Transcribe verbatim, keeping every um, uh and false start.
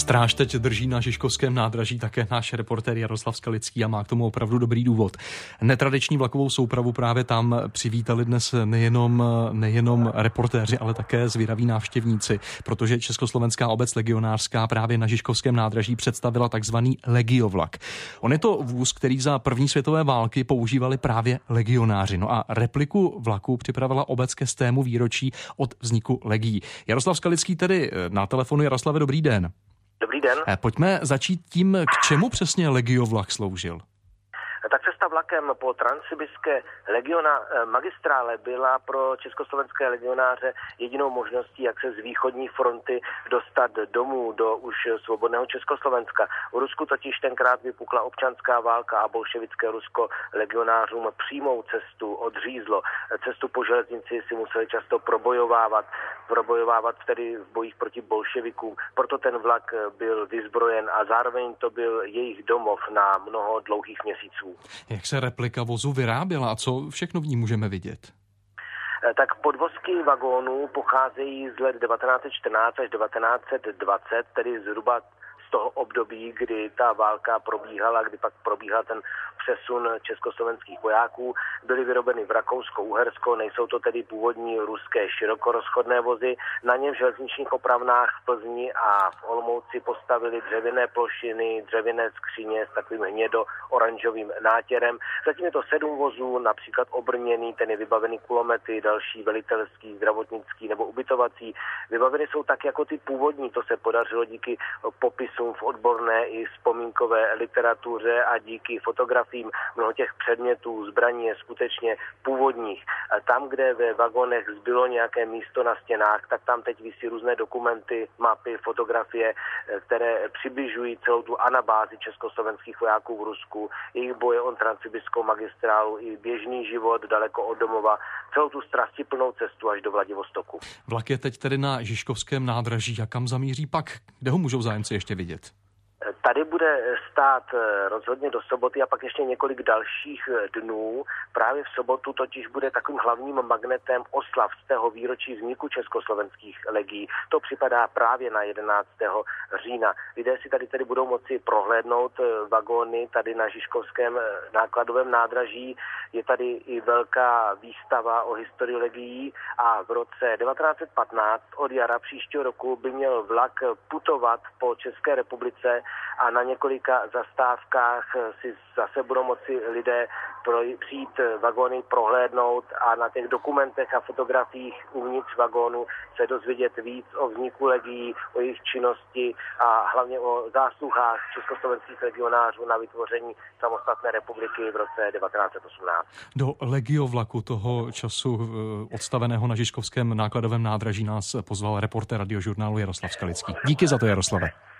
Stráž teď drží na Žižkovském nádraží také náš reportér Jaroslav Skalický a má k tomu opravdu dobrý důvod. Netradiční vlakovou soupravu právě tam přivítali dnes nejenom, nejenom reportéři, ale také zvědaví návštěvníci, protože Československá obec legionářská právě na Žižkovském nádraží představila takzvaný legiovlak. On je to vůz, který za první světové války používali právě legionáři. No a repliku vlaku připravila obec ke stému výročí od vzniku legií. Jaroslav Skalický tedy na telefonu. Jaroslave, dobrý den. Dobrý den. Pojďme začít tím, k čemu přesně legiovlak sloužil. Tak cesta vlakem po transsibirské legiona magistrále byla pro československé legionáře jedinou možností, jak se z východní fronty dostat domů do už svobodného Československa. V Rusku totiž tenkrát vypukla občanská válka a bolševické Rusko legionářům přímou cestu odřízlo. Cestu po železnici si museli často probojovávat, probojovávat tedy v bojích proti bolševikům. Proto ten vlak byl vyzbrojen a zároveň to byl jejich domov na mnoho dlouhých měsíců. Jak se replika vozu vyráběla a co všechno v ní můžeme vidět? Tak podvozky vagónů pocházejí z let devatenáct set čtrnáct až devatenáct set dvacet, tedy zhruba z toho období, kdy ta válka probíhala, kdy pak probíhal ten přesun československých vojáků. Byly vyrobeny v Rakousko-Uhersko, nejsou to tedy původní ruské širokorozchodné vozy. Na ně v železničních opravnách v Plzni a v Olomouci postavili dřevěné plošiny, dřevěné skříně s takovým hnědo-oranžovým nátěrem. Zatím je to sedm vozů, například obrněný, ten je vybavený kulomety, další velitelský, zdravotnický nebo ubytovací. Vybaveny jsou tak jako ty původní, to se podařilo díky popisům v odborné i vzpomínkové literatuře a díky fotografiím. Mnoho těch předmětů, zbraní je skutečně původních. Tam, kde ve vagonech zbylo nějaké místo na stěnách, tak tam teď visí různé dokumenty, mapy, fotografie, které přibližují celou tu anabázi československých vojáků v Rusku, jejich boje o transsibirskou magistrálu i běžný život daleko od domova, celou tu strastiplnou cestu až do Vladivostoku. Vlak je teď tedy na Žižkovském nádraží a kam zamíří pak? Kde ho můžou zájemci ještě vidět? Tady bude stát rozhodně do soboty a pak ještě několik dalších dnů. Právě v sobotu totiž bude takovým hlavním magnetem oslav z tého výročí vzniku československých legií. To připadá právě na jedenáctého října. Lidé si tady tedy budou moci prohlédnout vagóny tady na Žižkovském nákladovém nádraží. Je tady i velká výstava o historii legií a v roce devatenáct set patnáct od jara příštího roku by měl vlak putovat po České republice a na několika zastávkách si zase budou moci lidé přijít vagóny prohlédnout a na těch dokumentech a fotografiích uvnitř vagónu se dozvědět víc o vzniku legií, o jejich činnosti a hlavně o zásluhách československých legionářů na vytvoření samostatné republiky v roce devatenáct set osmnáct. Do legiovlaku toho času odstaveného na Žižkovském nákladovém nádraží nás pozval reportér Radiožurnálu Jaroslav Skalický. Díky za to, Jaroslave.